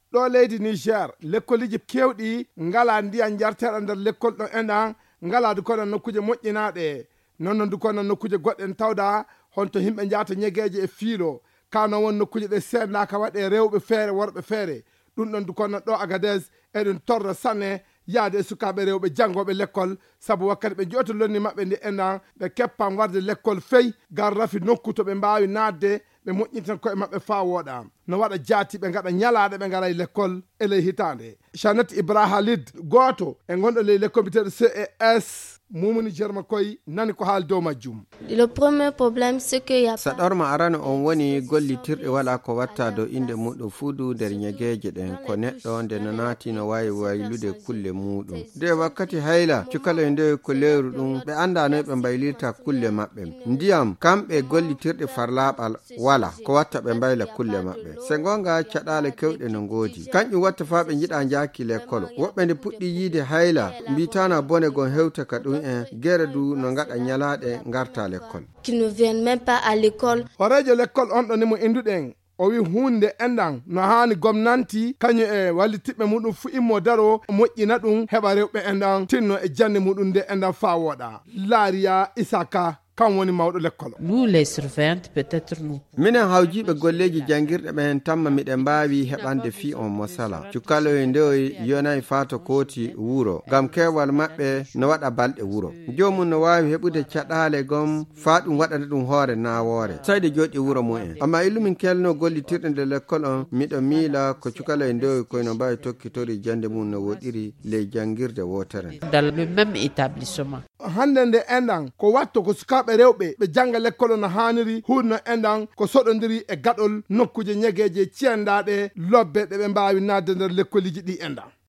ɗo leydi Niger lekkoliji kewɗi ngala ndiyan jarteɗa nder lekkol ɗo enɗan ngala du kono nokkuje moƴƴinaɗe non du kono nokkuje goɗɗen tawda honto himɓe jata ñegeje e fiilo kano won nokkuje ɗe sennaka waɗe rewɓe feere worɓe feere ɗum ɗon du kono ɗo Agadez eɗen torra sanne yaade e sukaɓe rewɓe janggoɓe l'école sabu wakkati ɓe joti lonni maɓɓe ndi enɗan ɓe keppan warde l'école fey gar rafi nokku to ɓe mbawi nadde ɓe moƴƴintan koye maɓɓe fa woɗa no waɗa jaati ɓe gaɗa ñalaɗe ɓe gara e l'école e ley hitande Chanette Ibrahima Lid goto e gonɗo ley l'école biteɗo CES mumuni jerma koy nani ko haal dow majjum. Le premier problème c'est que ya saɗorma arano on woni gollitirɗe wala ko watta dow inde muɗum fuudu nder ñegeje ɗen ko neɗɗo nde no naati no wawi waylude kulle muɗum nde wakkati hayla cukaloe nde ko lewru ɗum ɓe anda noy ɓe mbaylirta kulle maɓɓe ndiyam kamɓe gollitirɗe farlaɓal wala ko watta ɓe mbayla kulle maɓɓe se gonga caɗale kewɗe no ngoodi kanƴum watta fa ɓe jiɗa jaaki l'école woɓɓe nde puɗɗi yiide hayla mbitana bone gon hewta ka ɗum gere du no ngada nyalaade ngarta l'école qui ne viennent même pas à l'école. Horejo l'école on ɗo nimo induɗen o wi hunde enɗan no hani gomnanti kañum e wallitiɓɓe muɗum fu immo daro moƴƴina ɗum heɓa rewɓe enɗan tinno e jande muɗum nde enɗan fa woɗa Laria Isaka kan woni mawɗo l'école. Nous les surveillantes peut-être nous. Minen hawjiɓe golleji jangirɗe ɓen tamma miɗen mbawi heɓande fi on mosala cukaloye ndeoy yonayi fato koti wuro gam kewal maɓɓe no waɗa balɗe wuro jomum no wawi heɓude caɗale gom fa ɗum waɗana ɗum hoore nawore sayde joɗi wuro mumen amma illumin kelno gollitirɗe nde l'école on miɗo miila ko cukaloye ndeoy koyno mbawi tokkitori jande mum no woɗiri ley jangirde wotere dans le même établissement. Hande nde enɗan ko watto ko sukaɓe rewɓe ɓe janga l'école no haniri hunno enɗan ko soɗodiri e gaɗol nokkuje ñegeje ciyandaɗe lobbe ɗe ɓe mbawi nadde nder lekkoliji ɗi enɗan